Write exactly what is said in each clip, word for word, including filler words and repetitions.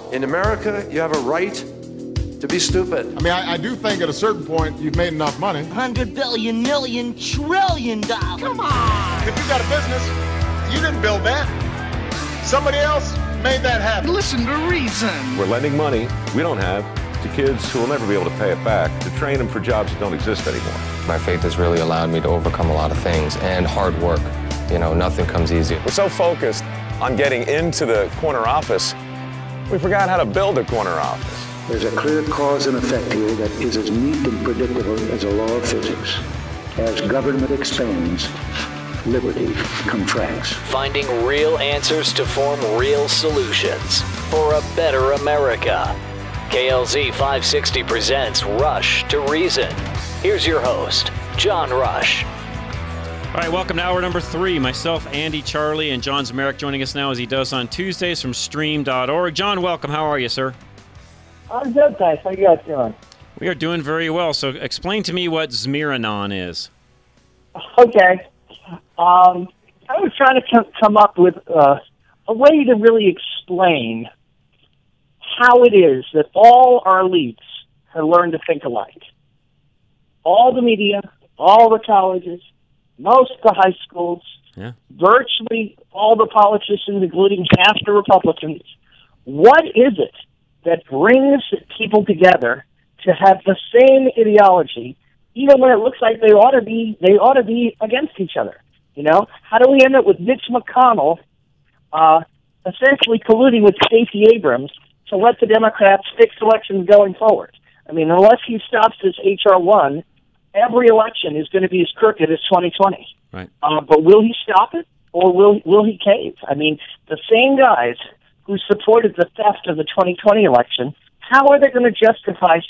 In America, you have a right to be stupid. I mean, I, I do think at a certain point you've made enough money. Hundred billion, million, trillion dollars. Come on! If you got a business, you didn't build that. Somebody else made that happen. Listen to reason. We're lending money we don't have to kids who will never be able to pay it back, to train them for jobs that don't exist anymore. My faith has really allowed me to overcome a lot of things, and hard work. You know, nothing comes easy. We're so focused on getting into the corner office, we forgot how to build a corner office. There's a clear cause and effect here that is as neat and predictable as a law of physics. As government expands, liberty contracts. Finding real answers to form real solutions for a better America. K L Z five sixty presents Rush to Reason. Here's your host, John Rush. All right, welcome to hour number three. Myself, Andy, Charlie, and John Zmirak joining us now as he does on Tuesdays from stream dot org. John, welcome. How are you, sir? I'm good, thanks. How you guys doing? We are doing very well. So explain to me what Zmiranon is. Okay. Um, I was trying to come up with uh, a way to really explain how it is that all our elites have learned to think alike. All the media, all the colleges, most of the high schools, yeah. virtually all the politicians, including half the Republicans. What is it that brings people together to have the same ideology, even when it looks like they ought to be they ought to be against each other? You know, how do we end up with Mitch McConnell uh, essentially colluding with Stacey Abrams to let the Democrats fix elections going forward? I mean, unless he stops this H R one, every election is going to be as crooked as twenty twenty. Right. Uh, but will he stop it, or will will he cave? I mean, the same guys who supported the theft of the twenty twenty election, how are they going to justify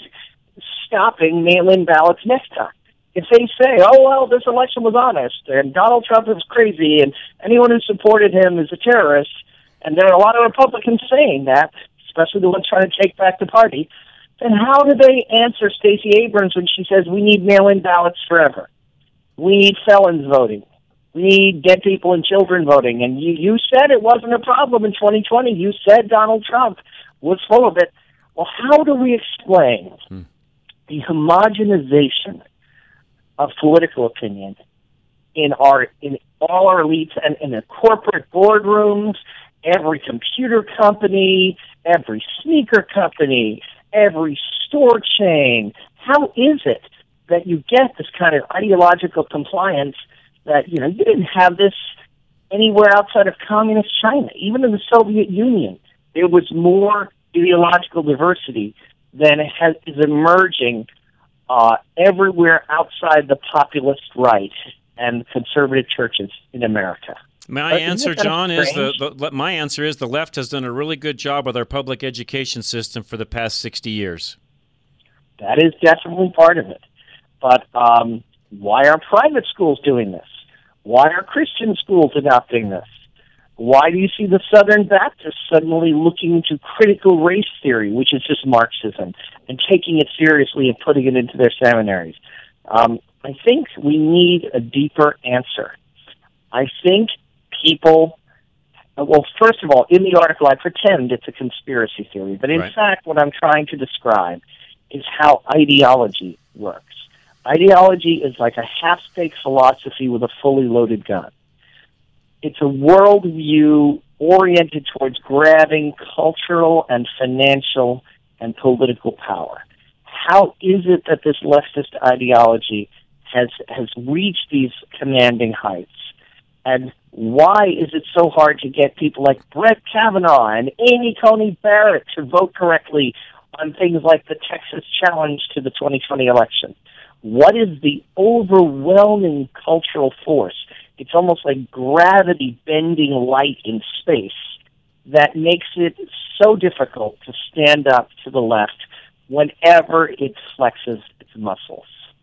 stopping mail-in ballots next time? If they say, oh, well, this election was honest, and Donald Trump is crazy, and anyone who supported him is a terrorist, and there are a lot of Republicans saying that, especially the ones trying to take back the party, then how do they answer Stacey Abrams when she says we need mail-in ballots forever? We need felons voting. We need dead people and children voting. And you, you said it wasn't a problem in twenty twenty. You said Donald Trump was full of it. Well, how do we explain hmm. the homogenization of political opinion in our in all our elites and in the corporate boardrooms, every computer company, every sneaker company, every store chain? How is it that you get this kind of ideological compliance that, you know, you didn't have this anywhere outside of communist China? Even in the Soviet Union, there was more ideological diversity than has, is emerging uh, everywhere outside the populist right and conservative churches in America. My But answer, isn't that John, is the, strange? the my answer is the left has done a really good job with our public education system for the past sixty years. That is definitely part of it. But um, why are private schools doing this? Why are Christian schools adopting this? Why do you see the Southern Baptists suddenly looking to critical race theory, which is just Marxism, and taking it seriously and putting it into their seminaries? Um, I think we need a deeper answer. I think people, well, first of all, in the article, I pretend it's a conspiracy theory, but in Right. fact, what I'm trying to describe is how ideology works. Ideology is like a half-baked philosophy with a fully loaded gun. It's a worldview oriented towards grabbing cultural and financial and political power. How is it that this leftist ideology has has reached these commanding heights? And why is it so hard to get people like Brett Kavanaugh and Amy Coney Barrett to vote correctly on things like the Texas challenge to the twenty twenty election? What is the overwhelming cultural force? It's almost like gravity bending light in space that makes it so difficult to stand up to the left whenever it flexes its muscles.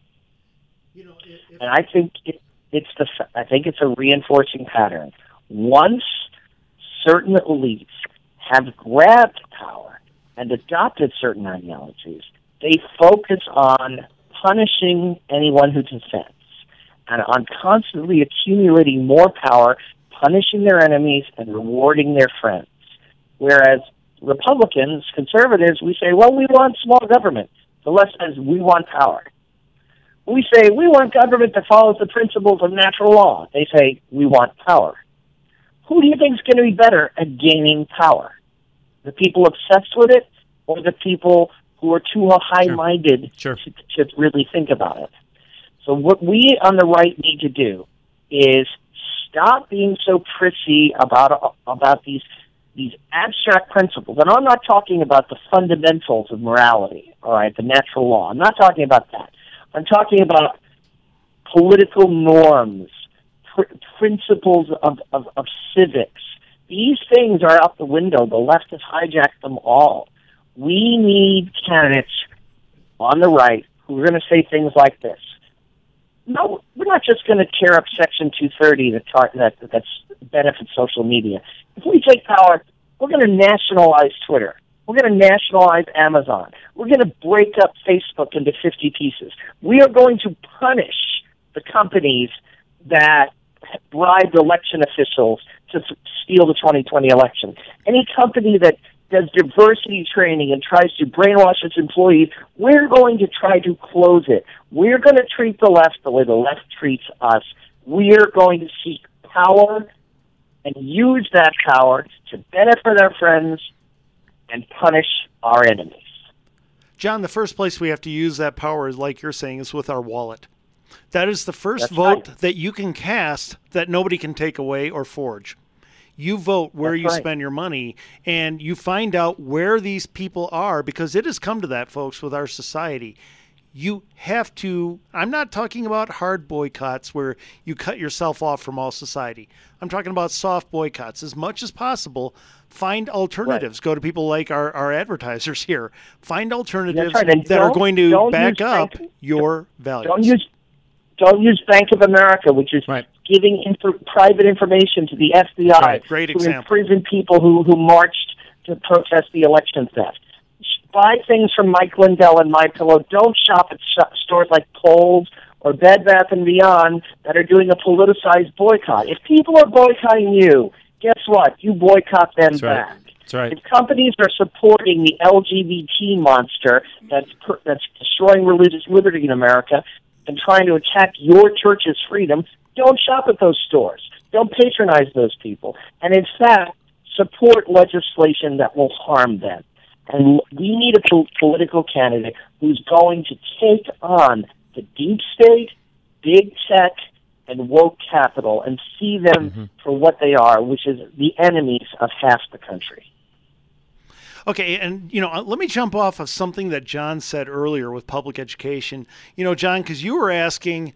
You know, if, if and I think it, it's the I think it's a reinforcing pattern. Once certain elites have grabbed power and adopted certain ideologies, they focus on punishing anyone who dissents and on constantly accumulating more power, punishing their enemies and rewarding their friends. Whereas Republicans, conservatives, we say, well, we want small government. The left says we want power. We say we want government that follows the principles of natural law. They say we want power. Who do you think is going to be better at gaining power? The people obsessed with it, or the people who are too high-minded Sure. Sure. To, to really think about it? So what we on the right need to do is stop being so prissy about about these these abstract principles. And I'm not talking about the fundamentals of morality, all right, the natural law. I'm not talking about that. I'm talking about political norms, pr- principles of, of, of civics. These things are out the window. The left has hijacked them all. We need candidates on the right who are going to say things like this. No, we're not just going to tear up Section two thirty that, tar- that that's benefits social media. If we take power, we're going to nationalize Twitter. We're going to nationalize Amazon. We're going to break up Facebook into fifty pieces. We are going to punish the companies that bribed election officials to f- steal the twenty twenty election. Any company that does diversity training and tries to brainwash its employees, we're going to try to close it. We're going to treat the left the way the left treats us. We're going to seek power and use that power to benefit our friends and punish our enemies. John, the first place we have to use that power, like you're saying, is with our wallet. That is the first That's vote right. that you can cast that nobody can take away or forge. You vote where That's you right. spend your money, and you find out where these people are, because it has come to that, folks, with our society. You have to, I'm not talking about hard boycotts where you cut yourself off from all society. I'm talking about soft boycotts. As much as possible, find alternatives. Right. Go to people like our, our advertisers here. Find alternatives right. that are going to back use up bank, your values. Don't use, don't use Bank of America, which is right. giving inf- private information to the F B I right. Great to example. imprison people who, who marched to protest the election theft. Buy things from Mike Lindell and MyPillow. Don't shop at sh- stores like Kohl's or Bed Bath and Beyond that are doing a politicized boycott. If people are boycotting you, guess what? You boycott them That's back. Right. That's right. If companies are supporting the L G B T monster that's per- that's destroying religious liberty in America and trying to attack your church's freedom, don't shop at those stores. Don't patronize those people. And in fact, support legislation that will harm them. And we need a po- political candidate who's going to take on the deep state, big tech, and woke capital and see them mm-hmm. for what they are, which is the enemies of half the country. Okay, and, you know, let me jump off of something that John said earlier with public education. You know, John, because you were asking,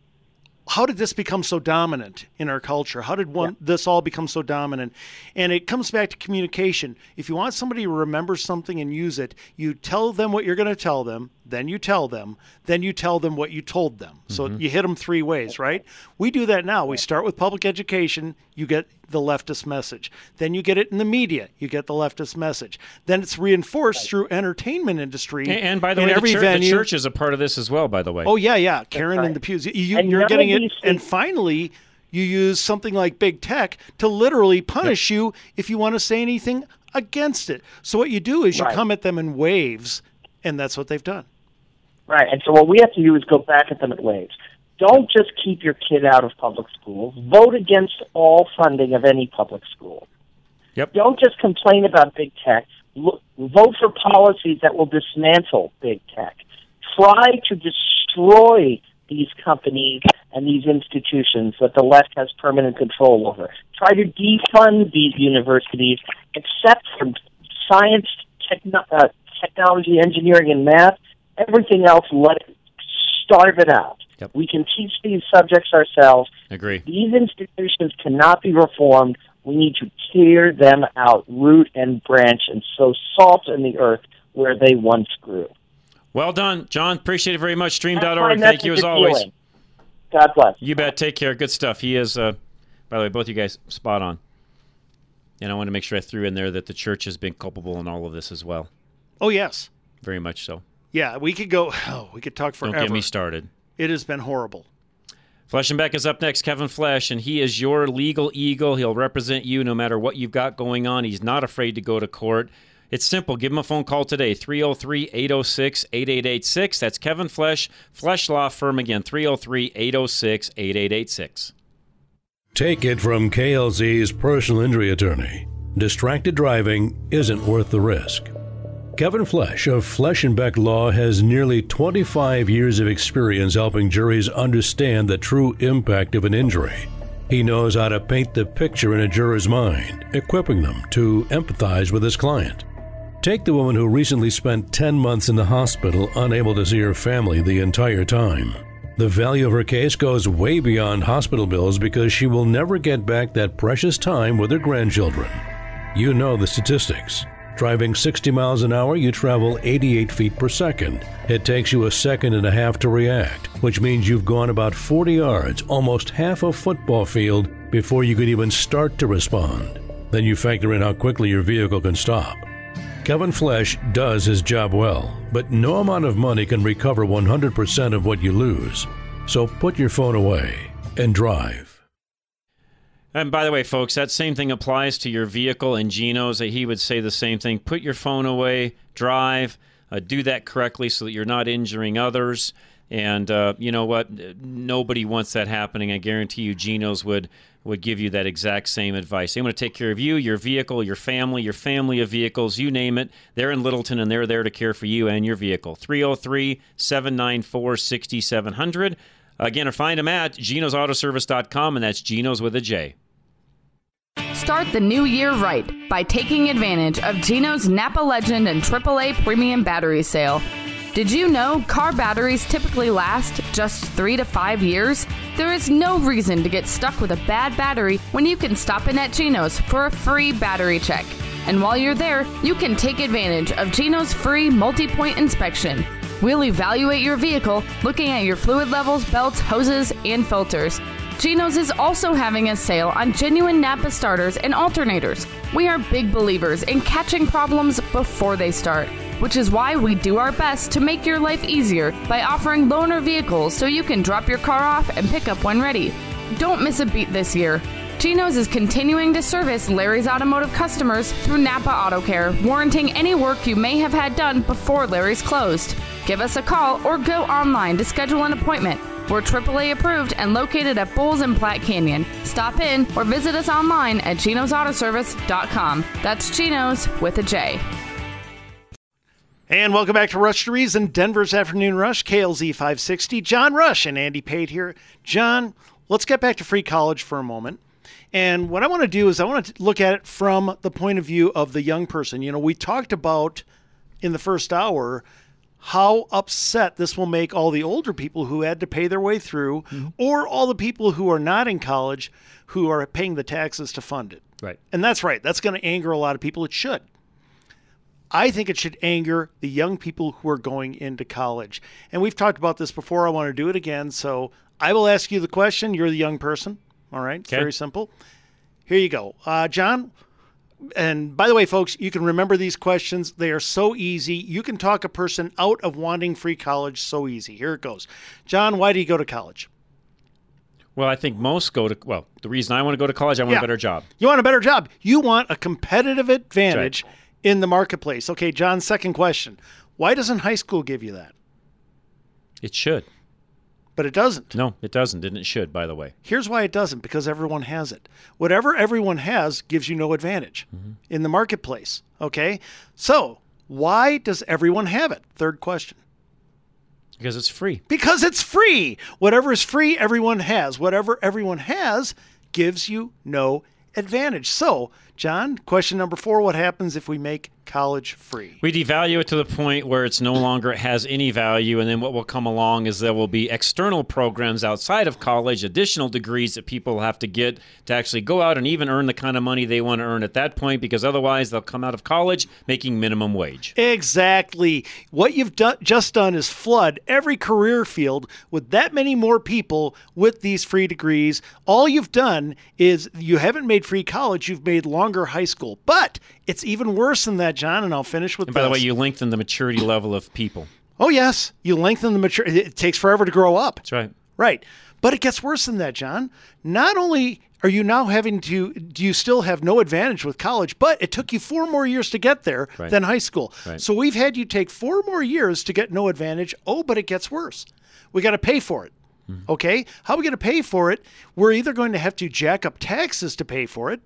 how did this become so dominant in our culture? How did one, yeah. this all become so dominant? And it comes back to communication. If you want somebody to remember something and use it, you tell them what you're going to tell them, then you tell them, then you tell them what you told them. Mm-hmm. So you hit them three ways, right? We do that now. We start with public education, you get the leftist message. Then you get it in the media, you get the leftist message. Then it's reinforced right. through entertainment industry. And, and by the in way, every the, church, venue. the church is a part of this as well, by the way. Oh, yeah, yeah. Karen right. in the pews. You, you're getting it. And finally, you use something like big tech to literally punish yep. you if you want to say anything against it. So what you do is you right. come at them in waves, and that's what they've done. Right, and so what we have to do is go back at them at waves. Don't just keep your kid out of public schools. Vote against all funding of any public school. Yep. Don't just complain about big tech. Look, vote for policies that will dismantle big tech. Try to destroy these companies and these institutions that the left has permanent control over. Try to defund these universities, except for science, techno- uh, technology, engineering, and math. Everything else, let it starve it out. Yep. We can teach these subjects ourselves. Agree. These institutions cannot be reformed. We need to tear them out, root and branch, and sow salt in the earth where they once grew. Well done, John. Appreciate it very much. Stream dot That's org. my Thank you as always. Healing. God bless. You bet. Take care. Good stuff. He is, uh, by the way, both you guys spot on. And I want to make sure I threw in there that the church has been culpable in all of this as well. Oh, yes. Very much so. Yeah, we could go, oh, we could talk forever. Don't get me started. It has been horrible. Flesh and Beck is up next, Kevin Flesh, and he is your legal eagle. He'll represent you no matter what you've got going on. He's not afraid to go to court. It's simple. Give him a phone call today, three oh three, eight oh six, eight eight eight six. That's Kevin Flesh, Flesh Law Firm. Again, three oh three, eight oh six, eight eight eight six. Take it from K L Z's personal injury attorney. Distracted driving isn't worth the risk. Kevin Flesh of Flesh and Beck Law has nearly twenty-five years of experience helping juries understand the true impact of an injury. He knows how to paint the picture in a juror's mind, equipping them to empathize with his client. Take the woman who recently spent ten months in the hospital unable to see her family the entire time. The value of her case goes way beyond hospital bills because she will never get back that precious time with her grandchildren. You know the statistics. Driving sixty miles an hour, you travel eighty-eight feet per second. It takes you a second and a half to react, which means you've gone about forty yards, almost half a football field, before you could even start to respond. Then you factor in how quickly your vehicle can stop. Kevin Flesh does his job well, but no amount of money can recover one hundred percent of what you lose. So put your phone away and drive. And by the way, folks, that same thing applies to your vehicle and Gino's. He would say the same thing. Put your phone away, drive, uh, do that correctly so that you're not injuring others. And uh, you know what? Nobody wants that happening. I guarantee you Gino's would, would give you that exact same advice. They want to take care of you, your vehicle, your family, your family of vehicles, you name it. They're in Littleton, and they're there to care for you and your vehicle. three oh three, seven nine four, six seven zero zero. Again, or find them at genos auto service dot com, and that's Genos with a J. Start the new year right by taking advantage of Gino's Napa Legend and triple A Premium Battery Sale. Did you know car batteries typically last just three to five years? There is no reason to get stuck with a bad battery when you can stop in at Gino's for a free battery check. And while you're there, you can take advantage of Gino's free multi-point inspection. We'll evaluate your vehicle looking at your fluid levels, belts, hoses, and filters. Gino's is also having a sale on genuine Napa starters and alternators. We are big believers in catching problems before they start, which is why we do our best to make your life easier by offering loaner vehicles so you can drop your car off and pick up when ready. Don't miss a beat this year. Gino's is continuing to service Larry's Automotive customers through Napa Auto Care, warranting any work you may have had done before Larry's closed. Give us a call or go online to schedule an appointment. We're triple A approved and located at Bulls and Platte Canyon. Stop in or visit us online at genos auto service dot com. That's Genos with a J. And welcome back to Rush to Reason, Denver's Afternoon Rush, K L Z five sixty. John Rush and Andy Pate here. John, let's get back to free college for a moment. And what I want to do is I want to look at it from the point of view of the young person. You know, we talked about in the first hour how upset this will make all the older people who had to pay their way through, mm-hmm. or all the people who are not in college who are paying the taxes to fund it. Right. And that's right. That's going to anger a lot of people. It should. I think it should anger the young people who are going into college. And we've talked about this before. I want to do it again. So I will ask you the question. You're the young person. All right. It's okay. Very simple. Here you go. Uh, John, and by the way, folks, you can remember these questions. They are so easy. You can talk a person out of wanting free college so easy. Here it goes. John, why do you go to college? Well, I think most go to, well, the reason I want to go to college, I want yeah. a better job. You want a better job. You want a competitive advantage right. in the marketplace. Okay, John, second question. Why doesn't high school give you that? It should. But it doesn't. No, it doesn't, and it should, by the way. Here's why it doesn't, because everyone has it. Whatever everyone has gives you no advantage mm-hmm. in the marketplace, okay? So why does everyone have it? Third question. Because it's free. Because it's free. Whatever is free, everyone has. Whatever everyone has gives you no advantage. So, John, question number four, what happens if we make college free? We devalue it to the point where it's no longer has any value, and then what will come along is there will be external programs outside of college, additional degrees that people have to get to actually go out and even earn the kind of money they want to earn at that point, because otherwise they'll come out of college making minimum wage. Exactly. What you've done, just done is flood every career field with that many more people with these free degrees. All you've done is you haven't made free college, you've made longer high school. But it's even worse than that, John, and I'll finish with and by this. the way, you lengthen the maturity level of people. Oh, yes. You lengthen the maturity. It takes forever to grow up. That's right. Right. But it gets worse than that, John. Not only are you now having to, do you still have no advantage with college, but it took you four more years to get there Right. than high school. Right. So we've had you take four more years to get no advantage. Oh, but it gets worse. We got to pay for it. Mm-hmm. Okay? How are we going to pay for it? We're either going to have to jack up taxes to pay for it,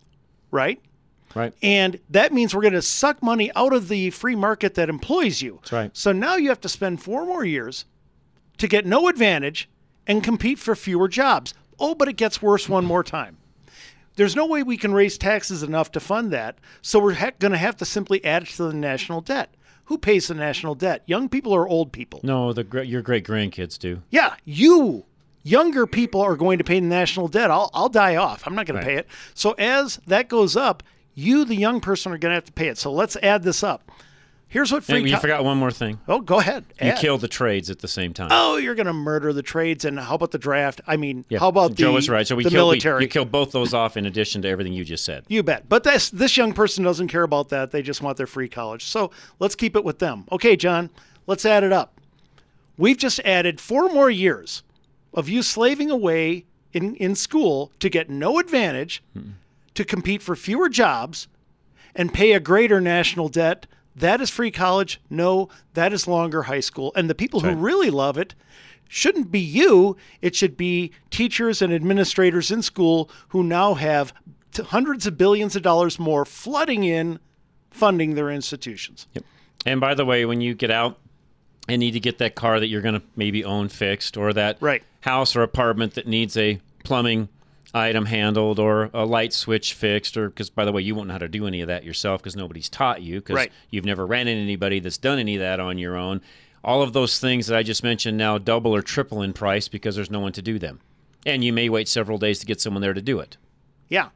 right? Right. And that means we're going to suck money out of the free market that employs you. That's right. So now you have to spend four more years to get no advantage and compete for fewer jobs. Oh, but it gets worse one more time. There's no way we can raise taxes enough to fund that, so we're ha- going to have to simply add it to the national debt. Who pays the national debt? Young people or old people? No, the gr- your great grandkids do. Yeah, you. Younger people are going to pay the national debt. I'll, I'll die off. I'm not going Right. to pay it. So as that goes up, you, the young person, are going to have to pay it. So let's add this up. Here's what free... And you co- forgot one more thing. Oh, go ahead. You Add. kill the trades at the same time. Oh, you're going to murder the trades. And how about the draft? I mean, Yeah, how about Joe the, was right. So we the killed, military? We, you killed both those off in addition to everything you just said. You bet. But this this young person doesn't care about that. They just want their free college. So let's keep it with them. Okay, John, let's add it up. We've just added four more years of you slaving away in, in school to get no advantage, Mm-mm. to compete for fewer jobs, and pay a greater national debt. That is free college. No, that is longer high school. And the people That's who right. really love it shouldn't be you. It should be teachers and administrators in school who now have t- hundreds of billions of dollars more flooding in funding their institutions. Yep. And by the way, when you get out and need to get that car that you're going to maybe own fixed, or that Right. house or apartment that needs a plumbing item handled or a light switch fixed, or because, by the way, you won't know how to do any of that yourself because nobody's taught you, because Right. you've never ran into anybody that's done any of that on your own. All of those things that I just mentioned now double or triple in price because there's no one to do them. And you may wait several days to get someone there to do it. Yeah.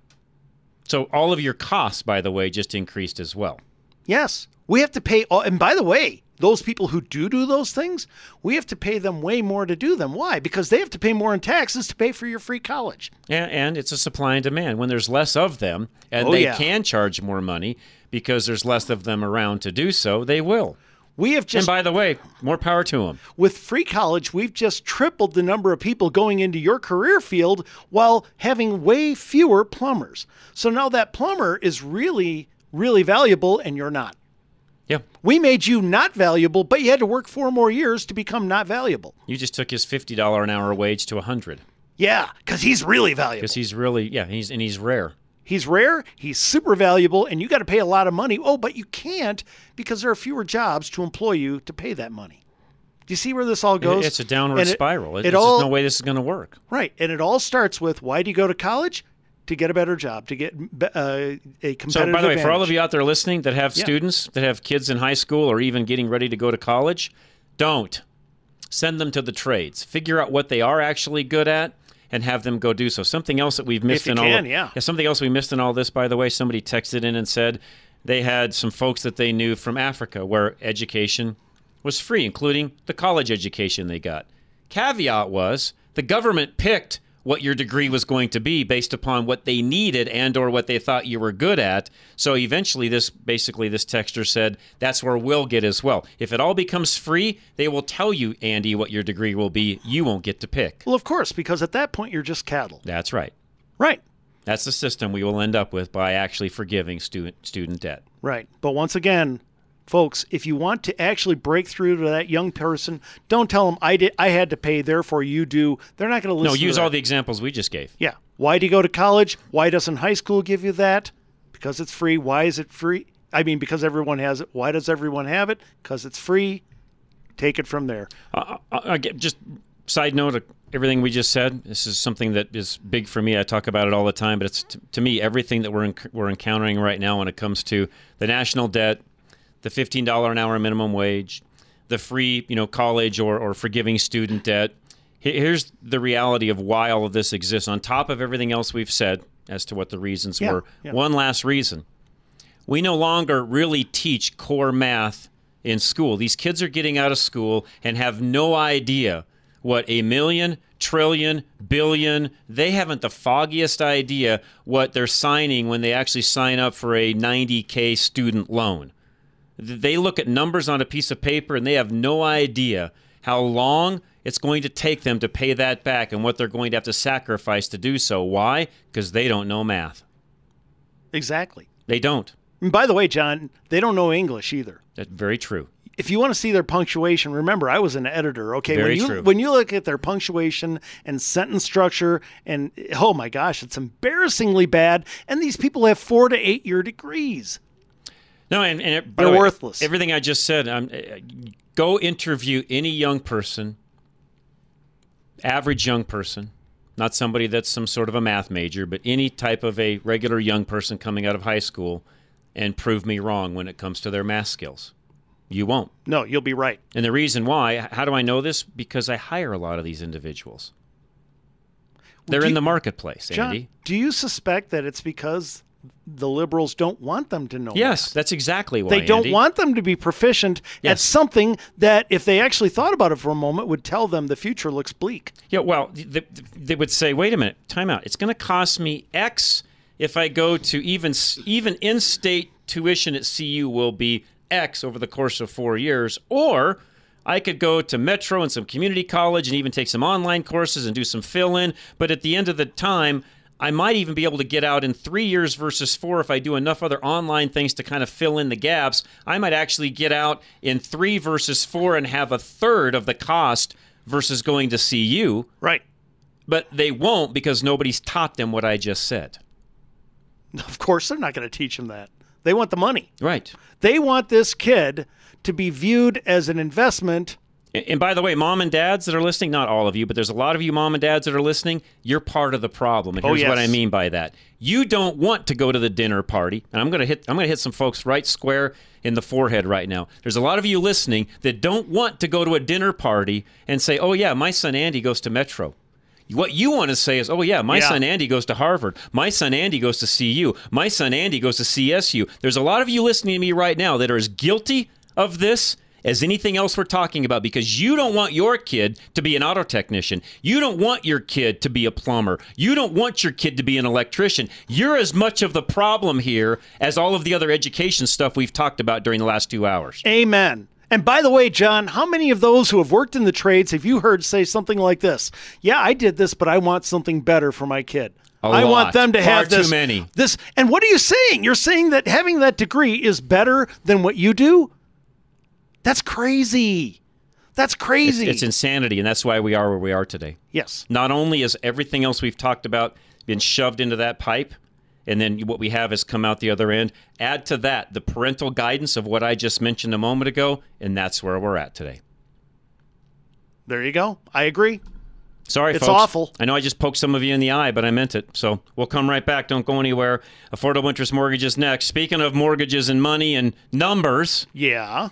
So all of your costs, by the way, just increased as well. Yes. We have to pay. All, and by the way, those people who do do those things, we have to pay them way more to do them. Why? Because they have to pay more in taxes to pay for your free college. And, and it's a supply and demand. When there's less of them, and Oh, they yeah. can charge more money because there's less of them around to do so, they will. We have just, and by the way, more power to them. with free college, we've just tripled the number of people going into your career field while having way fewer plumbers. So now that plumber is really, really valuable, and you're not. Yeah. We made you not valuable, but you had to work four more years to become not valuable. You just took his fifty dollars an hour wage to one hundred dollars. Yeah, because he's really valuable. Because he's really, yeah, he's and he's rare. He's rare, he's super valuable, and you got to pay a lot of money. Oh, but you can't because there are fewer jobs to employ you to pay that money. Do you see where this all goes? It's a downward And it- spiral. It, There's all, just no way this is going to work. Right, and it all starts with, why do you go to college? To get a better job, to get uh, a competitive So, by the way, for all advantage. of you out there listening that have Yeah. students, that have kids in high school or even getting ready to go to college, don't. Send them to the trades. Figure out what they are actually good at and have them go do so. Something else that we've missed you in all can, of, yeah. something else we missed in all this, by the way, somebody texted in and said they had some folks that they knew from Africa where education was free, including the college education they got. Caveat was the government picked what your degree was going to be based upon what they needed and or what they thought you were good at. So eventually this basically this texter said that's where we'll get as well. If it all becomes free, they will tell you, Andy, what your degree will be. You won't get to pick. Well, of course, because at that point you're just cattle. That's right. Right. That's the system we will end up with by actually forgiving student student debt. Right. But once again, folks, if you want to actually break through to that young person, don't tell them I did I had to pay, therefore you do. They're not going to listen No, use to that. all the examples we just gave. Yeah. Why do you go to college? Why doesn't high school give you that? Because it's free. Why is it free? I mean, because everyone has it. Why does everyone have it? Because it's free. Take it from there. Uh, I, I get, just side note of everything we just said. This is something that is big for me. I talk about it all the time, but it's t- to me everything that we're en- we're encountering right now when it comes to the national debt, the fifteen dollars an hour minimum wage, the free, you know, college or, or forgiving student debt. Here's the reality of why all of this exists on top of everything else we've said as to what the reasons Yeah, were. yeah. One last reason. We no longer really teach core math in school. These kids are getting out of school and have no idea what a million, trillion, billion, they haven't the foggiest idea what they're signing when they actually sign up for a ninety K student loan. They look at numbers on a piece of paper and they have no idea how long it's going to take them to pay that back and what they're going to have to sacrifice to do so. Why? Because they don't know math. Exactly. They don't. And by the way, John, they don't know English either. That's very true. If you want to see their punctuation, remember, I was an editor, okay? Very when you, true. When you look at their punctuation and sentence structure, and oh my gosh, it's embarrassingly bad, and these people have four to eight year degrees. No, and, and by they're the way, worthless. Everything I just said, um, go interview any young person, average young person, not somebody that's some sort of a math major, but any type of a regular young person coming out of high school, and prove me wrong when it comes to their math skills. You won't. No, you'll be right. And the reason why, how do I know this? Because I hire a lot of these individuals. They're Do in you- the marketplace, John, Andy. do you suspect that it's because the liberals don't want them to know Yes, math? that's exactly why, They don't Andy. want them to be proficient at Yes. something that, if they actually thought about it for a moment, would tell them the future looks bleak. Yeah, well, th- they would say, wait a minute, time out. It's going to cost me X if I go to even even in-state tuition at C U will be X over the course of four years, or I could go to Metro and some community college and even take some online courses and do some fill-in, but at the end of the time, I might even be able to get out in three years versus four if I do enough other online things to kind of fill in the gaps. I might actually get out in three versus four and have a third of the cost versus going to C U. Right. But they won't because nobody's taught them what I just said. Of course, they're not going to teach them that. They want the money. Right. They want this kid to be viewed as an investment. And by the way, mom and dads that are listening, not all of you, but there's a lot of you mom and dads that are listening, you're part of the problem. And Oh, here's yes. what I mean by that. You don't want to go to the dinner party. And I'm going to hit I'm going to hit some folks right square in the forehead right now. There's a lot of you listening that don't want to go to a dinner party and say, "Oh yeah, my son Andy goes to Metro." What you want to say is, oh, yeah, my Yeah. son Andy goes to Harvard. My son Andy goes to C U. My son Andy goes to C S U. There's a lot of you listening to me right now that are as guilty of this as anything else we're talking about because you don't want your kid to be an auto technician. You don't want your kid to be a plumber. You don't want your kid to be an electrician. You're as much of the problem here as all of the other education stuff we've talked about during the last two hours. Amen. And by the way, John, how many of those who have worked in the trades have you heard say something like this? Yeah, I did this, but I want something better for my kid. A I lot. want them to Far have this. too many. This, and what are you saying? You're saying that having that degree is better than what you do? That's crazy. That's crazy. It's, it's insanity, and that's why we are where we are today. Yes. Not only is everything else we've talked about been shoved into that pipe, and then what we have has come out the other end. Add to that the parental guidance of what I just mentioned a moment ago, and that's where we're at today. There you go. I agree. Sorry, It's folks. awful. I know I just poked some of you in the eye, but I meant it. So we'll come right back. Don't go anywhere. Affordable interest mortgages next. Speaking of mortgages and money and numbers, Yeah.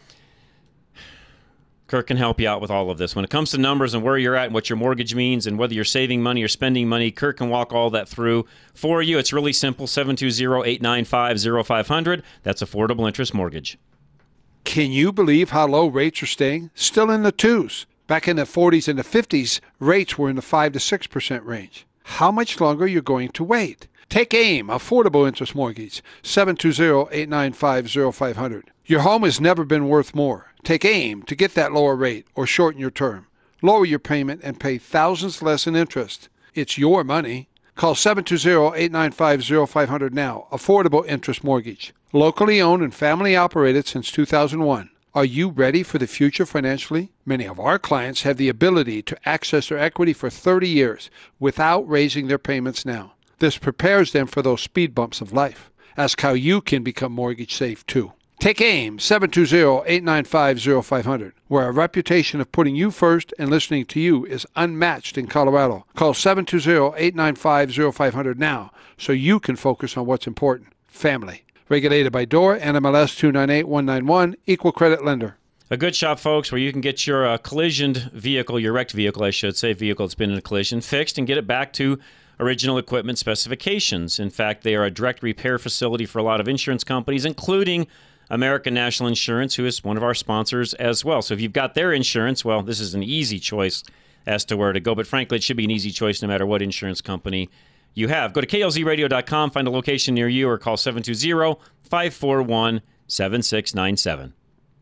Kirk can help you out with all of this. When it comes to numbers and where you're at and what your mortgage means and whether you're saving money or spending money, Kirk can walk all that through for you. It's really simple. seven two zero, eight nine five, zero five zero zero. That's Affordable Interest Mortgage. Can you believe how low rates are staying? Still in the twos. Back in the forties and the fifties, rates were in the five to six percent range. How much longer are you going to wait? Take AIM, Affordable Interest Mortgage, seven two zero, eight nine five, zero five zero zero. Your home has never been worth more. Take AIM to get that lower rate or shorten your term. Lower your payment and pay thousands less in interest. It's your money. Call seven two zero, eight nine five, zero five zero zero now. Affordable Interest Mortgage. Locally owned and family operated since two thousand one. Are you ready for the future financially? Many of our clients have the ability to access their equity for thirty years without raising their payments now. This prepares them for those speed bumps of life. Ask how you can become mortgage safe too. Take AIM, seven two zero, eight nine five, zero five zero zero, where a reputation of putting you first and listening to you is unmatched in Colorado. Call seven two zero, eight nine five, zero five zero zero now so you can focus on what's important, family. Regulated by D O R, N M L S two nine eight one nine one, Equal Credit Lender. A good shop, folks, where you can get your uh, collisioned vehicle, your wrecked vehicle, I should say, vehicle that's been in a collision, fixed and get it back to original equipment specifications. In fact, they are a direct repair facility for a lot of insurance companies, including American National Insurance, who is one of our sponsors as well. So if you've got their insurance, well, this is an easy choice as to where to go. But frankly, it should be an easy choice no matter what insurance company you have. Go to K L Z radio dot com, find a location near you, or call seven two zero, five four one, seven six nine seven.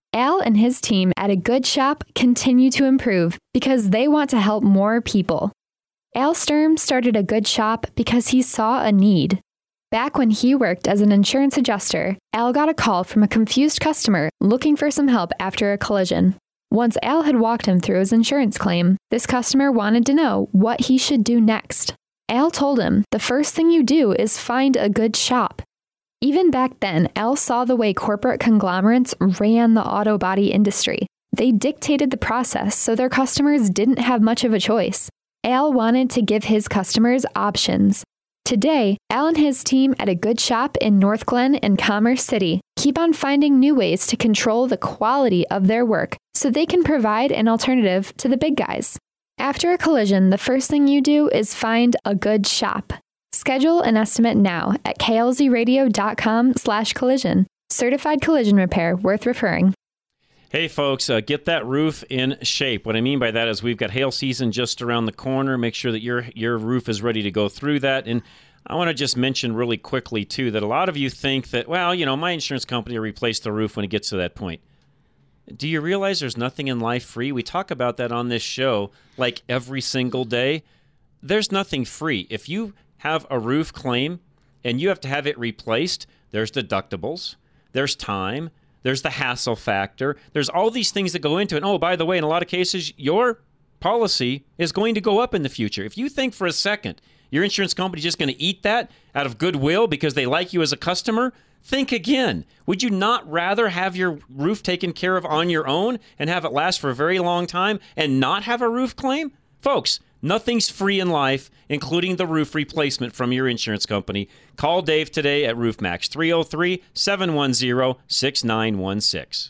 Al and his team at A Good Shop continue to improve because they want to help more people. Al Sturm started A Good Shop because he saw a need. Back when he worked as an insurance adjuster, Al got a call from a confused customer looking for some help after a collision. Once Al had walked him through his insurance claim, this customer wanted to know what he should do next. Al told him, the first thing you do is find a good shop. Even back then, Al saw the way corporate conglomerates ran the auto body industry. They dictated the process so their customers didn't have much of a choice. Al wanted to give his customers options. Today, Al and his team at A Good Shop in North Glen and Commerce City keep on finding new ways to control the quality of their work so they can provide an alternative to the big guys. After a collision, the first thing you do is find a good shop. Schedule an estimate now at klzradio.com slash collision. Certified collision repair worth referring. Hey, folks, uh, get that roof in shape. What I mean by that is we've got hail season just around the corner. Make sure that your your roof is ready to go through that. And I want to just mention really quickly, too, that a lot of you think that, well, you know, my insurance company will replace the roof when it gets to that point. Do you realize there's nothing in life free? We talk about that on this show like every single day. There's nothing free. If you have a roof claim and you have to have it replaced, there's deductibles, there's time, there's the hassle factor. There's all these things that go into it. And, oh, by the way, in a lot of cases, your policy is going to go up in the future. If you think for a second your insurance company is just going to eat that out of goodwill because they like you as a customer, think again. Would you not rather have your roof taken care of on your own and have it last for a very long time and not have a roof claim? Folks, nothing's free in life, including the roof replacement from your insurance company. Call Dave today at RoofMax, three oh three, seven one zero, six nine one six.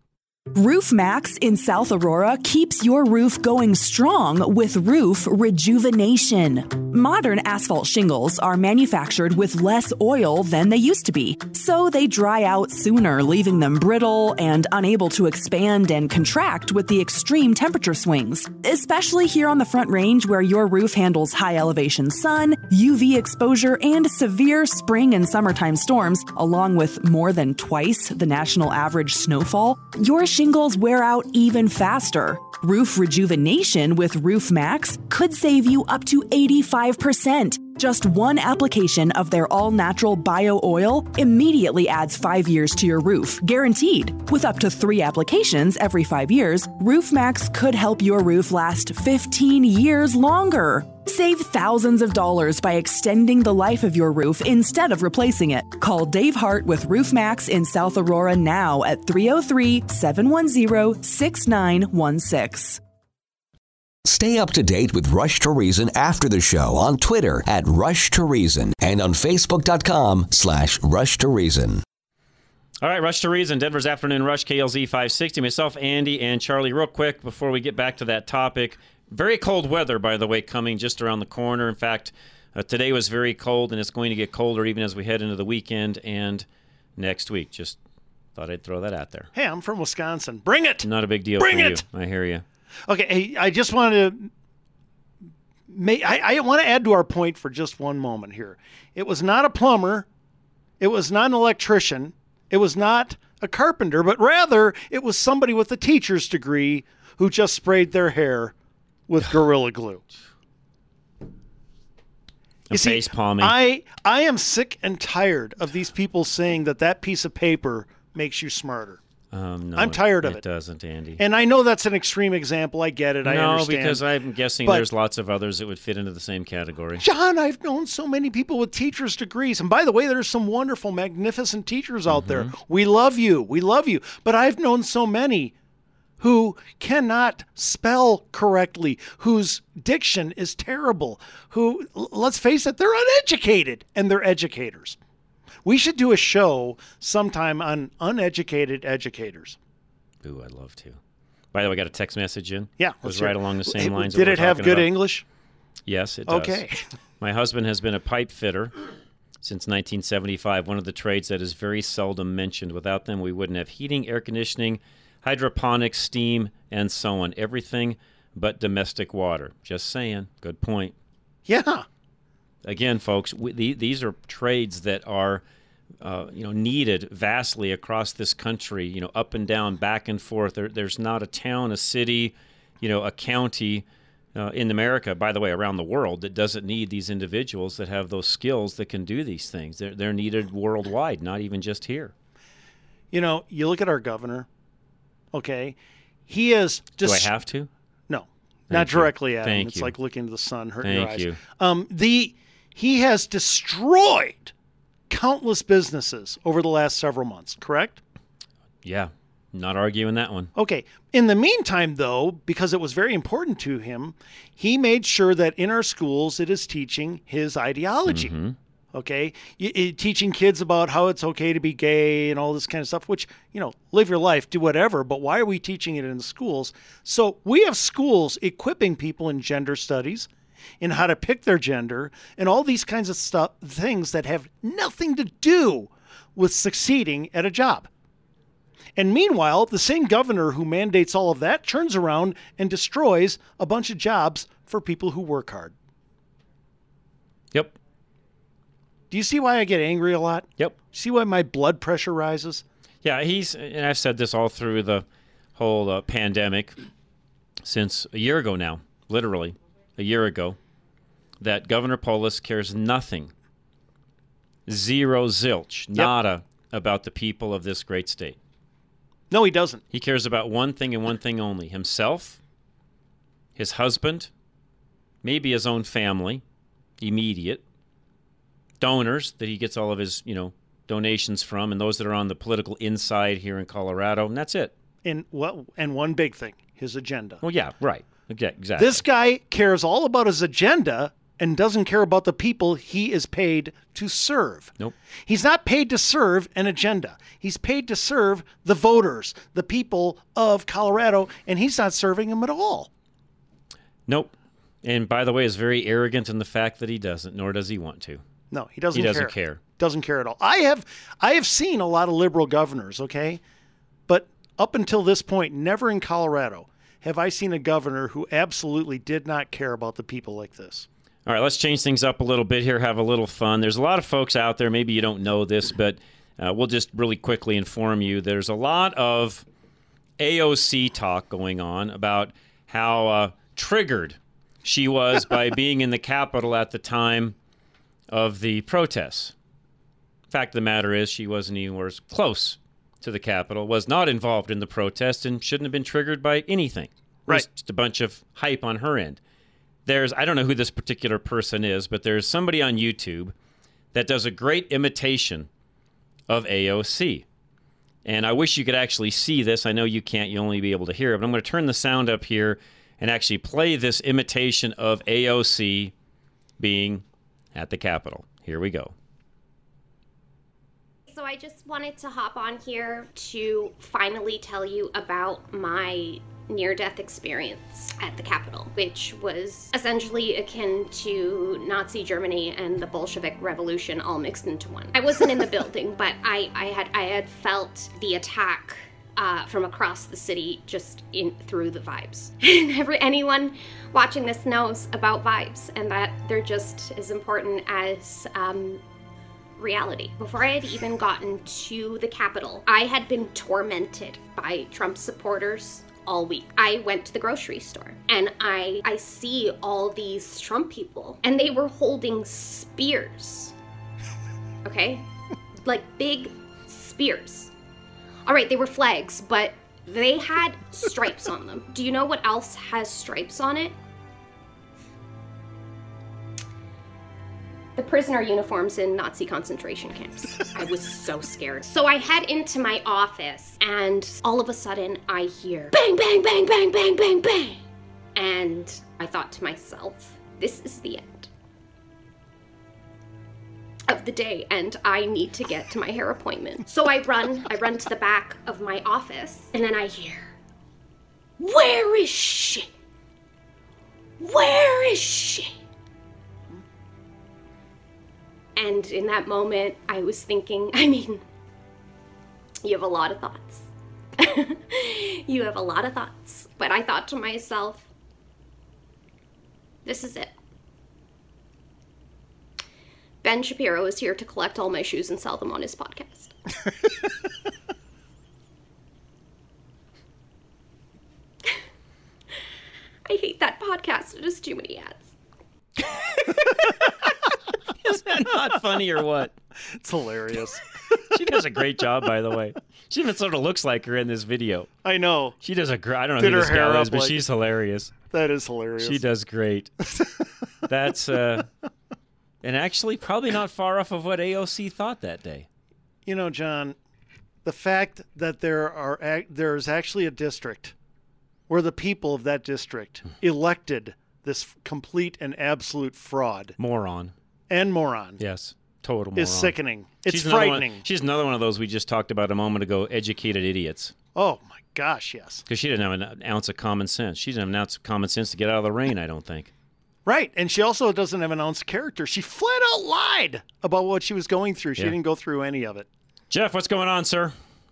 RoofMax in South Aurora keeps your roof going strong with roof rejuvenation. Modern asphalt shingles are manufactured with less oil than they used to be, so they dry out sooner, leaving them brittle and unable to expand and contract with the extreme temperature swings. Especially here on the Front Range, where your roof handles high elevation sun, U V exposure, and severe spring and summertime storms, along with more than twice the national average snowfall. Your shingles wear out even faster. Roof rejuvenation with RoofMax could save you up to eighty-five percent. Just one application of their all-natural bio oil immediately adds five years to your roof, guaranteed. With up to three applications every five years, RoofMax could help your roof last fifteen years longer. Save thousands of dollars by extending the life of your roof instead of replacing it. Call Dave Hart with RoofMax in South Aurora now at three oh three, seven one zero, six nine one six. Stay up to date with Rush to Reason after the show on Twitter at Rush to Reason and on Facebook.com slash Rush to Reason. All right, Rush to Reason, Denver's Afternoon Rush, K L Z five sixty. Myself, Andy, and Charlie. Real quick before we get back to that topic. Very cold weather, by the way, coming just around the corner. In fact, uh, today was very cold, and it's going to get colder even as we head into the weekend and next week. Just thought I'd throw that out there. Hey, I'm from Wisconsin. Bring it! Not a big deal Bring for it! you. I hear you. Okay, hey, I just wanted to make, I, I want to add to our point for just one moment here. It was not a plumber. It was not an electrician. It was not a carpenter, but rather it was somebody with a teacher's degree who just sprayed their hair with Gorilla Glue. You see, face palming. I, I am sick and tired of these people saying that that piece of paper makes you smarter. Um, no, I'm tired it, of it. It doesn't, Andy. And I know that's an extreme example. I get it. No, I understand. because I'm guessing But- there's lots of others that would fit into the same category. John, I've known so many people with teacher's degrees. And by the way, there's some wonderful, magnificent teachers out there. We love you. We love you. But I've known so many who cannot spell correctly, whose diction is terrible, who, l- let's face it, they're uneducated, and they're educators. We should do a show sometime on uneducated educators. Ooh, I'd love to. By the way, I got a text message in. Yeah. It let's was hear right it. along the same lines. Did that it we're have talking good about. English? Yes, it does. Okay. My husband has been a pipe fitter since nineteen seventy-five, one of the trades that is very seldom mentioned. Without them, we wouldn't have heating, air conditioning, hydroponics, steam, and so on. Everything but domestic water. Just saying. Good point. Yeah. Again, folks, we, the, these are trades that are uh, you know, needed vastly across this country, you know, up and down, back and forth. There, there's not a town, a city, you know, a county uh, in America, by the way, around the world, that doesn't need these individuals that have those skills that can do these things. They're, they're needed worldwide, not even just here. You know, you look at our governor, okay? He is just... Do I have to? No, Thank not you. directly at Thank him. It's you. like looking into the sun, hurting Thank your eyes. you. Um, the he has destroyed countless businesses over the last several months, correct? Yeah, not arguing that one. Okay. In the meantime, though, because it was very important to him, he made sure that in our schools it is teaching his ideology. Mm-hmm. Okay, you, you, teaching kids about how it's okay to be gay and all this kind of stuff, which, you know, live your life, do whatever, but why are we teaching it in the schools? So we have schools equipping people in gender studies, in how to pick their gender, and all these kinds of stuff, things that have nothing to do with succeeding at a job. And meanwhile, the same governor who mandates all of that turns around and destroys a bunch of jobs for people who work hard. Yep. Do you see why I get angry a lot? Yep. See why my blood pressure rises? Yeah, he's, and I've said this all through the whole uh, pandemic since a year ago now, literally a year ago, that Governor Polis cares nothing, zero zilch, Yep. nada, about the people of this great state. No, he doesn't. He cares about one thing and one thing only, himself, his husband, maybe his own family, immediate, donors that he gets all of his, you know, donations from, and those that are on the political inside here in Colorado, and that's it. And what? And one big thing, his agenda. Well, yeah, right. Okay, exactly. This guy cares all about his agenda and doesn't care about the people he is paid to serve. Nope. He's not paid to serve an agenda. He's paid to serve the voters, the people of Colorado, and he's not serving them at all. Nope. And by the way, is very arrogant in the fact that he doesn't, nor does he want to. No, he doesn't He doesn't care. care. Doesn't care at all. I have I have seen a lot of liberal governors, okay? But up until this point, never in Colorado have I seen a governor who absolutely did not care about the people like this. All right, let's change things up a little bit here, have a little fun. There's a lot of folks out there, maybe you don't know this, but uh, we'll just really quickly inform you. There's a lot of A O C talk going on about how uh, triggered she was by being in the Capitol at the time of the protests. Fact of the matter is, she wasn't anywhere close to the Capitol, was not involved in the protest, and shouldn't have been triggered by anything. It was Right. just a bunch of hype on her end. There's, I don't know who this particular person is, but there's somebody on YouTube that does a great imitation of A O C. And I wish you could actually see this. I know you can't, you'll only be able to hear it, but I'm going to turn the sound up here and actually play this imitation of A O C being at the Capitol. Here we go. So I just wanted to hop on here to finally tell you about my near-death experience at the Capitol, which was essentially akin to Nazi Germany and the Bolshevik Revolution all mixed into one. I wasn't in the building, but I, I had I had felt the attack uh, from across the city, just in through the vibes. And every anyone watching this knows about vibes, and that they're just as important as um, reality. Before I had even gotten to the Capitol, I had been tormented by Trump supporters all week. I went to the grocery store and I I see all these Trump people, and they were holding spears. Okay? Like big spears. All right, they were flags, but they had stripes on them. Do you know what else has stripes on it? The prisoner uniforms in Nazi concentration camps. I was so scared. So I head into my office, and all of a sudden I hear bang, bang, bang, bang, bang, bang, bang. And I thought to myself, this is the end of the day, and I need to get to my hair appointment. So I run, I run to the back of my office, and then I hear, where is she? Where is she? And in that moment, I was thinking, I mean, you have a lot of thoughts. You have a lot of thoughts. But I thought to myself, this is it. Ben Shapiro is here to collect all my shoes and sell them on his podcast. I hate that podcast. It has too many ads. Is that not funny or what? It's hilarious. She does a great job, by the way. She even sort of looks like her in this video. I know. She does a great. I don't know Did who her this hair gal up is, but like- she's hilarious. That is hilarious. She does great. That's uh, and actually probably not far off of what A O C thought that day. You know, John, the fact that there are ac- there is actually a district where the people of that district elected this complete and absolute fraud Moron. and moron Yes. Total moron. is sickening. It's She's another one- frightening. she's another one of those we just talked about a moment ago, educated idiots. Oh, my gosh, yes. Because she didn't have an ounce of common sense. She didn't have an ounce of common sense to get out of the rain, I don't think. Right, and she also doesn't have an ounce of character. She flat out lied about what she was going through. She Yeah. didn't go through any of it. Jeff, what's going on, sir?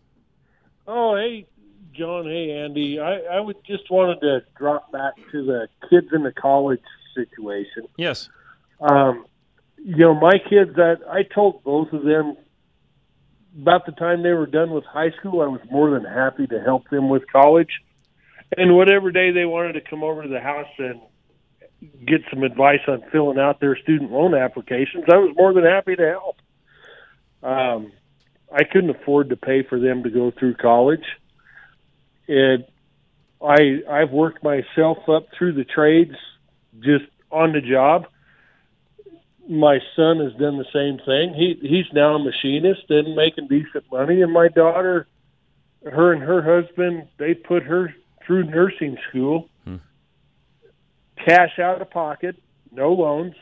Oh, hey, John. Hey, Andy. I, I would just wanted to drop back to the kids in the college situation. Yes. Um, you know, my kids, I, I told both of them about the time they were done with high school, I was more than happy to help them with college. And whatever day they wanted to come over to the house and get some advice on filling out their student loan applications, I was more than happy to help. Um, I couldn't afford to pay for them to go through college. It, I, I've worked myself up through the trades just on the job. My son has done the same thing. He he's now a machinist and making decent money. And my daughter, her and her husband, they put her through nursing school, hmm. cash out of pocket, no loans,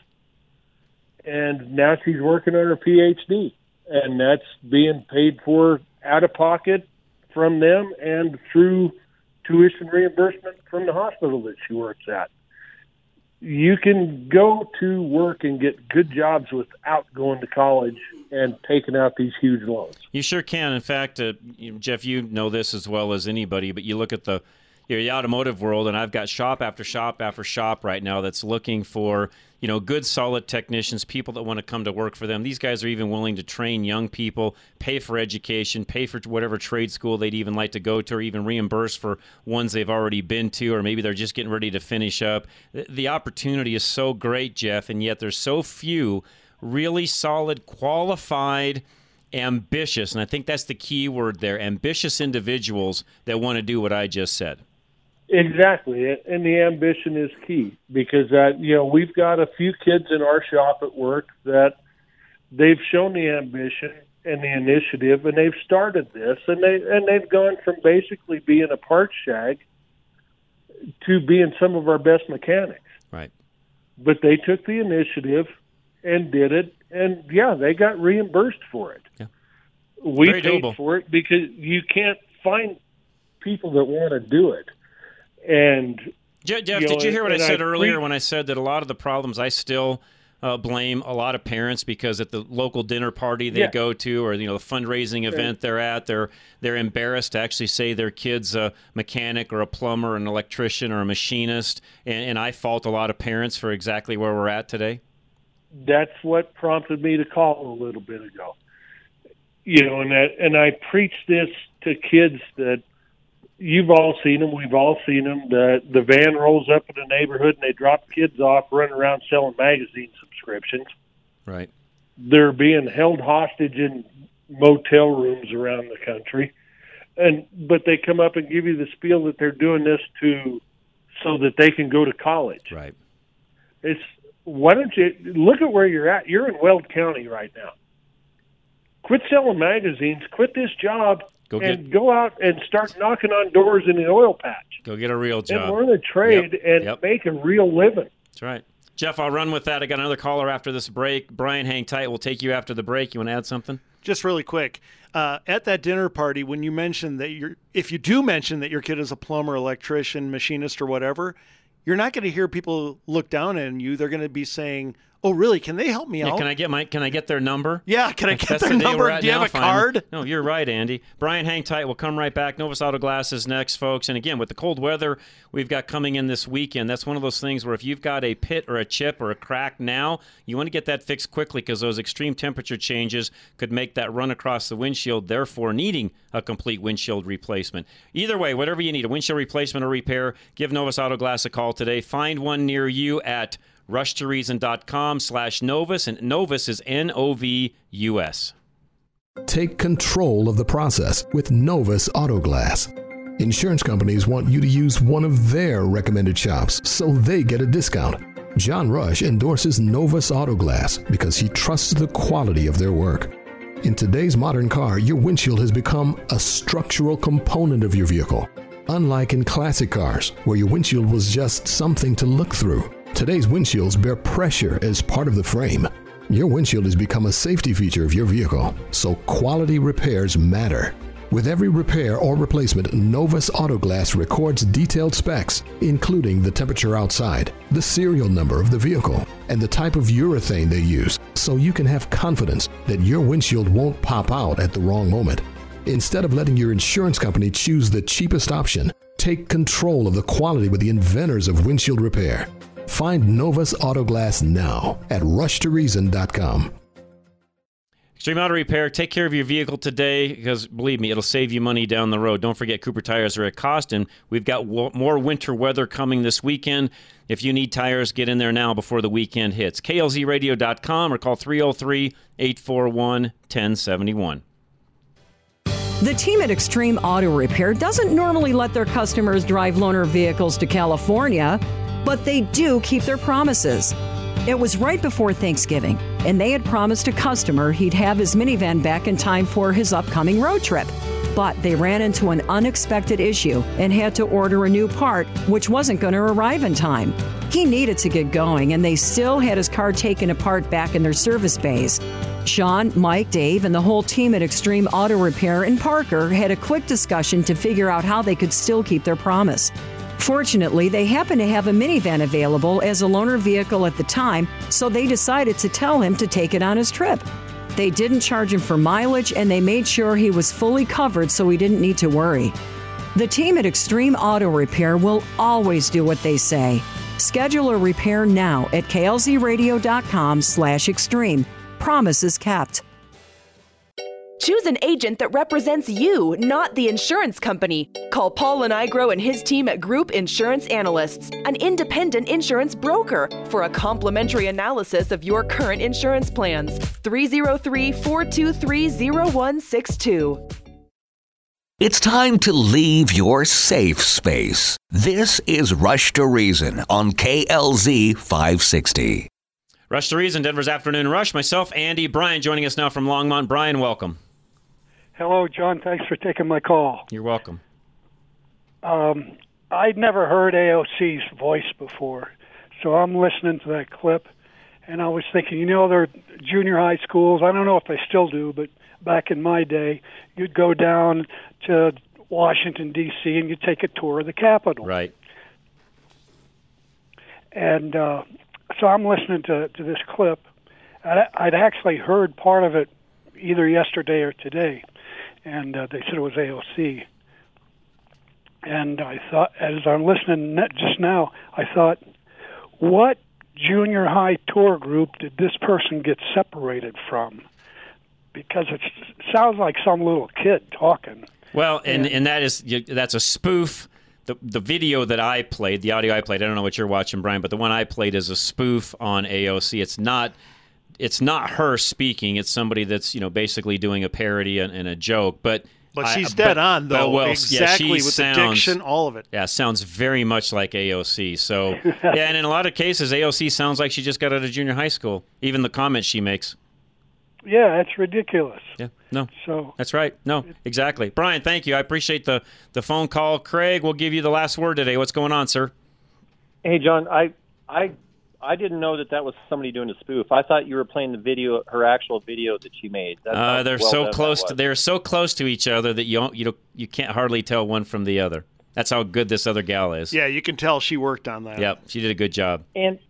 and now she's working on her P H D, and that's being paid for out of pocket from them and through tuition reimbursement from the hospital that she works at. You can go to work and get good jobs without going to college and taking out these huge loans. You sure can. In fact, uh, you- Jeff, you know this as well as anybody, but you look at the you know, the automotive world, and I've got shop after shop after shop right now that's looking for you know good, solid technicians, people that want to come to work for them. These guys are even willing to train young people, pay for education, pay for whatever trade school they'd even like to go to, or even reimburse for ones they've already been to, or maybe they're just getting ready to finish up. The, the opportunity is so great, Jeff, and yet there's so few really solid, qualified, ambitious, and I think that's the key word there, ambitious individuals that want to do what I just said. Exactly, and the ambition is key because uh, you know we've got a few kids in our shop at work that they've shown the ambition and the initiative, and they've started this, and they and they've gone from basically being a parts shag to being some of our best mechanics. Right. But they took the initiative and did it, and yeah, they got reimbursed for it. Yeah. We Very paid doable. for it because you can't find people that want to do it. And Je- Jeff, you know, did you hear what I and said I earlier pre- when I said that a lot of the problems I still uh, blame a lot of parents because at the local dinner party they Yeah. go to, or you know the fundraising event they're at, they're they're embarrassed to actually say their kid's a mechanic or a plumber, an electrician or a machinist, and, and I fault a lot of parents for exactly where we're at today. That's what prompted me to call a little bit ago. You know, and that, and I preach this to kids that you've all seen them. We've all seen them. The the van rolls up in the neighborhood and they drop kids off, running around selling magazine subscriptions. Right. They're being held hostage in motel rooms around the country, and but they come up and give you the spiel that they're doing this to so that they can go to college. Right. It's why don't you look at where you're at? You're in Weld County right now. Quit selling magazines. Quit this job. Go and go out and start knocking on doors in the oil patch. Go get a real job. And learn a trade Yep, and yep. make a real living. That's right. Jeff, I'll run with that. I got another caller after this break. Brian, hang tight. We'll take you after the break. You want to add something? Just really quick, uh, at that dinner party, when you mentioned that you're, if you do mention that your kid is a plumber, electrician, machinist, or whatever, you're not going to hear people look down on you. They're going to be saying, Oh, really? Can they help me Yeah, out? can I get my? Can I get their number? Yeah, can I get That's their the day number? we're at Do you now, have a finally. card? No, you're right, Andy. Brian, hang tight. We'll come right back. Novus Auto Glass is next, folks. And again, with the cold weather we've got coming in this weekend, that's one of those things where if you've got a pit or a chip or a crack now, you want to get that fixed quickly because those extreme temperature changes could make that run across the windshield, therefore needing a complete windshield replacement. Either way, whatever you need, a windshield replacement or repair, give Novus Auto Glass a call today. Find one near you at rush to reason dot com slash Novus, and Novus is N O V U S. Take control of the process with Novus Auto Glass. Insurance companies want you to use one of their recommended shops so they get a discount. John Rush endorses Novus Auto Glass because he trusts the quality of their work. In today's modern car, your windshield has become a structural component of your vehicle. Unlike in classic cars, where your windshield was just something to look through, today's windshields bear pressure as part of the frame. Your windshield has become a safety feature of your vehicle, so quality repairs matter. With every repair or replacement, Novus Auto Glass records detailed specs, including the temperature outside, the serial number of the vehicle, and the type of urethane they use, so you can have confidence that your windshield won't pop out at the wrong moment. Instead of letting your insurance company choose the cheapest option, take control of the quality with the inventors of windshield repair. Find Novus Auto Glass now at rush to reason dot com. Extreme Auto Repair, take care of your vehicle today because, believe me, it'll save you money down the road. Don't forget, Cooper tires are at cost, and we've got w- more winter weather coming this weekend. If you need tires, get in there now before the weekend hits. K L Z radio dot com or call three oh three, eight four one, one oh seven one. The team at Extreme Auto Repair doesn't normally let their customers drive loaner vehicles to California, but they do keep their promises. It was right before Thanksgiving, and they had promised a customer he'd have his minivan back in time for his upcoming road trip. But they ran into an unexpected issue and had to order a new part, which wasn't going to arrive in time. He needed to get going, and they still had his car taken apart back in their service bays. Sean, Mike, Dave, and the whole team at Extreme Auto Repair in Parker had a quick discussion to figure out how they could still keep their promise. Fortunately, they happened to have a minivan available as a loaner vehicle at the time, so they decided to tell him to take it on his trip. They didn't charge him for mileage, and they made sure he was fully covered so he didn't need to worry. The team at Extreme Auto Repair will always do what they say. Schedule a repair now at K L Z radio dot com slash extreme. Promises kept. Choose an agent that represents you, not the insurance company. Call Paul Lenigro and his team at Group Insurance Analysts, an independent insurance broker, for a complimentary analysis of your current insurance plans. three oh three, four two three, oh one six two. It's time to leave your safe space. This is Rush to Reason on K L Z five sixty. Rush to Reason, Denver's Afternoon Rush. Myself, Andy, Brian joining us now from Longmont. Brian, welcome. Hello, John. Thanks for taking my call. You're welcome. Um, I'd never heard A O C's voice before, so I'm listening to that clip, and I was thinking, you know, they're junior high schools. I don't know if they still do, but back in my day, you'd go down to Washington, D C, and you'd take a tour of the Capitol. Right. And uh, so I'm listening to, to this clip. I'd, I'd actually heard part of it either yesterday or today, and uh, they said it was A O C. And I thought, as I'm listening just now, I thought, what junior high tour group did this person get separated from? Because it sounds like some little kid talking. Well, and, and that is that's a spoof. The the video that I played, the audio I played, I don't know what you're watching, Brian, but the one I played is a spoof on A O C. It's not it's not her speaking. It's somebody that's, you know, basically doing a parody and, and a joke. But But I, she's dead but, on, though. But, well, exactly, yeah, she with sounds, the diction, all of it. Yeah, sounds very much like A O C. So, yeah, and in a lot of cases, A O C sounds like she just got out of junior high school, even the comments she makes. Yeah, it's ridiculous. Yeah, no, so that's right. No, exactly. Brian, thank you. I appreciate the, the phone call. Craig, we'll give you the last word today. What's going on, sir? Hey, John, I I I didn't know that that was somebody doing a spoof. I thought you were playing the video, her actual video that she made. That's uh, they're well so done close. that To, they're so close to each other that you don't, you don't, you can't hardly tell one from the other. That's how good this other gal is. Yeah, you can tell she worked on that. Yep, she did a good job. And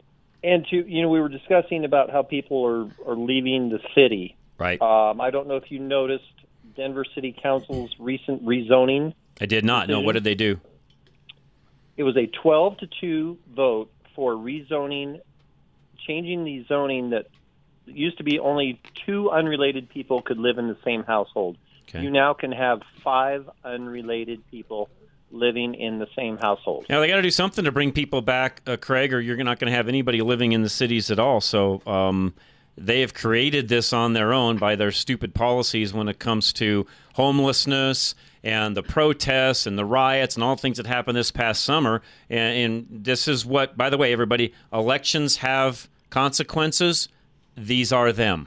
And to you know, we were discussing about how people are, are leaving the city. Right. Um, I don't know if you noticed Denver City Council's recent rezoning. I did not. No, what did they do? It was a twelve to two vote for rezoning, changing the zoning that used to be only two unrelated people could live in the same household. Okay. You now can have five unrelated people living in the same household. Now, they got to do something to bring people back, uh, Craig, or you're not going to have anybody living in the cities at all. So um, they have created this on their own by their stupid policies when it comes to homelessness and the protests and the riots and all the things that happened this past summer. And, and this is what, by the way, everybody, elections have consequences. These are them.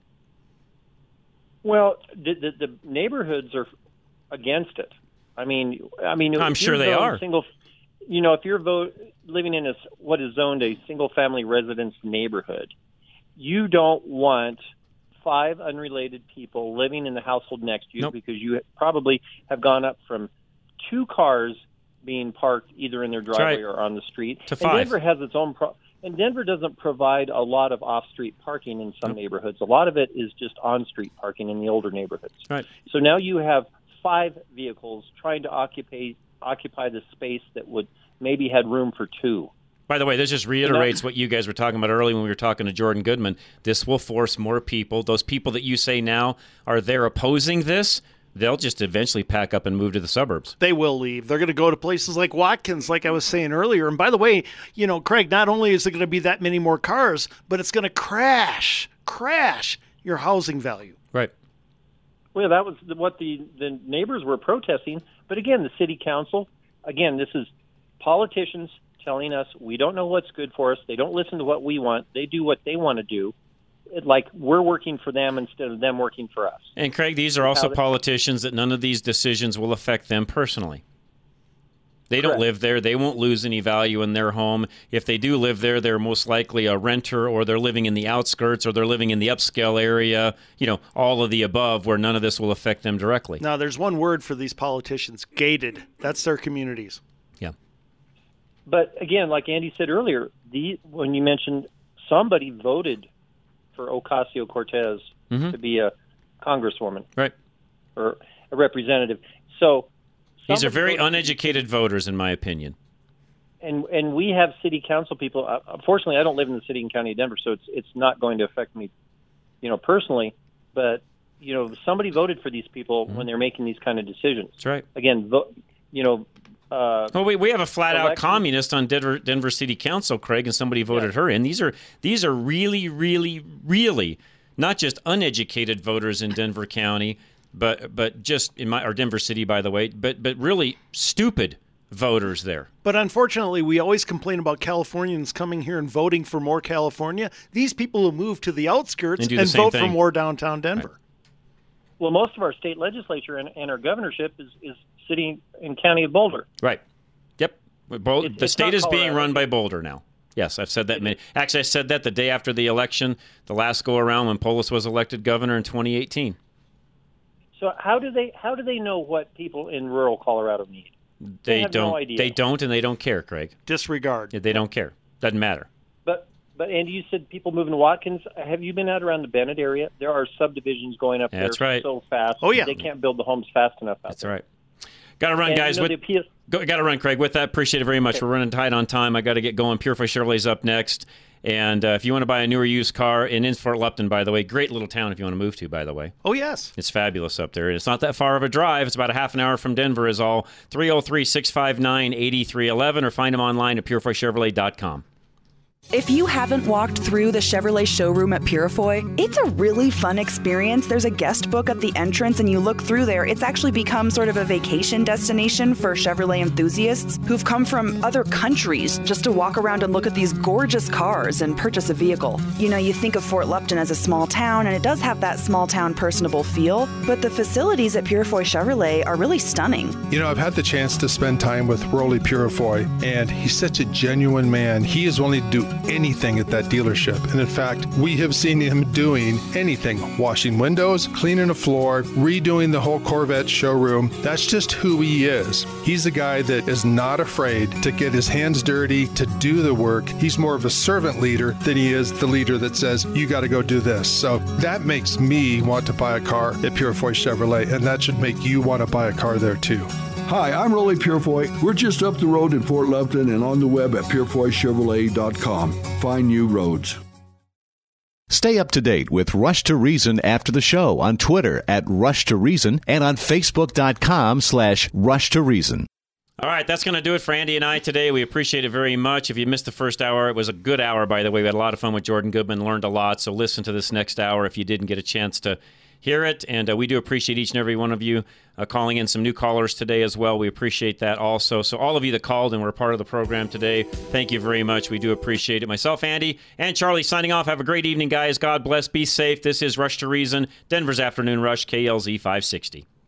Well, the, the, the neighborhoods are against it. I mean, I mean, I'm if sure you're they zoned are. Single, you know, if you're vote, living in a what is zoned a single-family residence neighborhood, you don't want five unrelated people living in the household next to you Nope. because you probably have gone up from two cars being parked either in their driveway right. or on the street. To and five. Denver has its own pro- and Denver doesn't provide a lot of off-street parking in some Nope. neighborhoods. A lot of it is just on-street parking in the older neighborhoods. Right. So now you have five vehicles trying to occupy occupy the space that would maybe had room for two. By the way, this just reiterates what you guys were talking about earlier when we were talking to Jordan Goodman. This will force more people. Those people that you say now are there opposing this, they'll just eventually pack up and move to the suburbs. They will leave. They're going to go to places like Watkins, like I was saying earlier. And by the way, you know, Craig, not only is there going to be that many more cars, but it's going to crash, crash your housing value. Right. Well, that was what the, the neighbors were protesting. But again, the city council, again, this is politicians telling us we don't know what's good for us. They don't listen to what we want. They do what they want to do. It, like we're working for them instead of them working for us. And Craig, these are also politicians that none of these decisions will affect them personally. They don't Correct. live there. They won't lose any value in their home. If they do live there, they're most likely a renter, or they're living in the outskirts, or they're living in the upscale area, you know, all of the above, where none of this will affect them directly. Now, there's one word for these politicians, gated. That's their communities. Yeah. But again, like Andy said earlier, the when you mentioned somebody voted for Ocasio-Cortez Mhm. to be a congresswoman. Right. Or a representative. So These are somebody very voted- uneducated voters, in my opinion. And and we have city council people. Uh, unfortunately, I don't live in the city and county of Denver, so it's it's not going to affect me, you know, personally. But you know, somebody voted for these people Mm-hmm. when they're making these kind of decisions. That's right. Again, vo- you know. Uh, Well, we, we have a flat-out election- communist on Denver, Denver City Council, Craig, and somebody voted her in. These are these are really, really, really not just uneducated voters in Denver County, but but just in my or Denver City, by the way, but but really stupid voters there. But unfortunately, we always complain about Californians coming here and voting for more California. These people will move to the outskirts And and, do the same vote for thing. more downtown Denver. well, most of our state legislature and, and our governorship is is city and county of Boulder. Right. Yep. Bold, It's- the it's state not is being Colorado. run by Boulder now. Yes, I've said that. Many, actually, I said that the day after the election, the last go around when Polis was elected governor in twenty eighteen. So how do they how do they know what people in rural Colorado need? They, have don't. no idea. They don't, and they don't care, Craig. Disregard. Yeah, they don't care. Doesn't matter. But but Andy, you said people moving to Watkins. Have you been out around the Bennett area? There are subdivisions going up That's there right. so fast. Oh, yeah. they can't build the homes fast enough out That's there. right. Got to run, And, guys. you know, With, the appeal- go, got to run, Craig. With that, appreciate it very much. Okay. We're running tight on time. I got to get going. Purify Chevrolet's up next. And uh, if you want to buy a newer used car, and in Fort Lupton, by the way, great little town if you want to move to, by the way. Oh, yes. It's fabulous up there. It's not that far of a drive. It's about a half an hour from Denver is all. three oh three, six five nine, eight three one one or find them online at purify chevrolet dot com. If you haven't walked through the Chevrolet showroom at Purifoy, it's a really fun experience. There's a guest book at the entrance, and you look through there. It's actually become sort of a vacation destination for Chevrolet enthusiasts who've come from other countries just to walk around and look at these gorgeous cars and purchase a vehicle. You know, you think of Fort Lupton as a small town, and it does have that small town personable feel, but the facilities at Purifoy Chevrolet are really stunning. You know, I've had the chance to spend time with Rolly Purifoy, and he's such a genuine man. He is willing to do anything at that dealership. And in fact, we have seen him doing anything, washing windows, cleaning a floor, redoing the whole Corvette showroom. That's just who he is. He's a guy that is not afraid to get his hands dirty, to do the work. He's more of a servant leader than he is the leader that says, you got to go do this. So that makes me want to buy a car at Purefoy Chevrolet, and that should make you want to buy a car there too. Hi, I'm Rolly Purefoy. We're just up the road in Fort Lupton and on the web at purefoy chevrolet dot com. Find new roads. Stay up to date with Rush to Reason after the show on Twitter at Rush to Reason and on Facebook.com slash Rush to Reason. All right, that's going to do it for Andy and I today. We appreciate it very much. If you missed the first hour, it was a good hour, by the way. We had a lot of fun with Jordan Goodman, learned a lot. So listen to this next hour if you didn't get a chance to hear it. And uh, we do appreciate each and every one of you uh, calling in, some new callers today as well. We appreciate that also. So all of you that called and were part of the program today, thank you very much. We do appreciate it. Myself, Andy, and Charlie signing off. Have a great evening, guys. God bless. Be safe. This is Rush to Reason, Denver's Afternoon Rush, K L Z five sixty.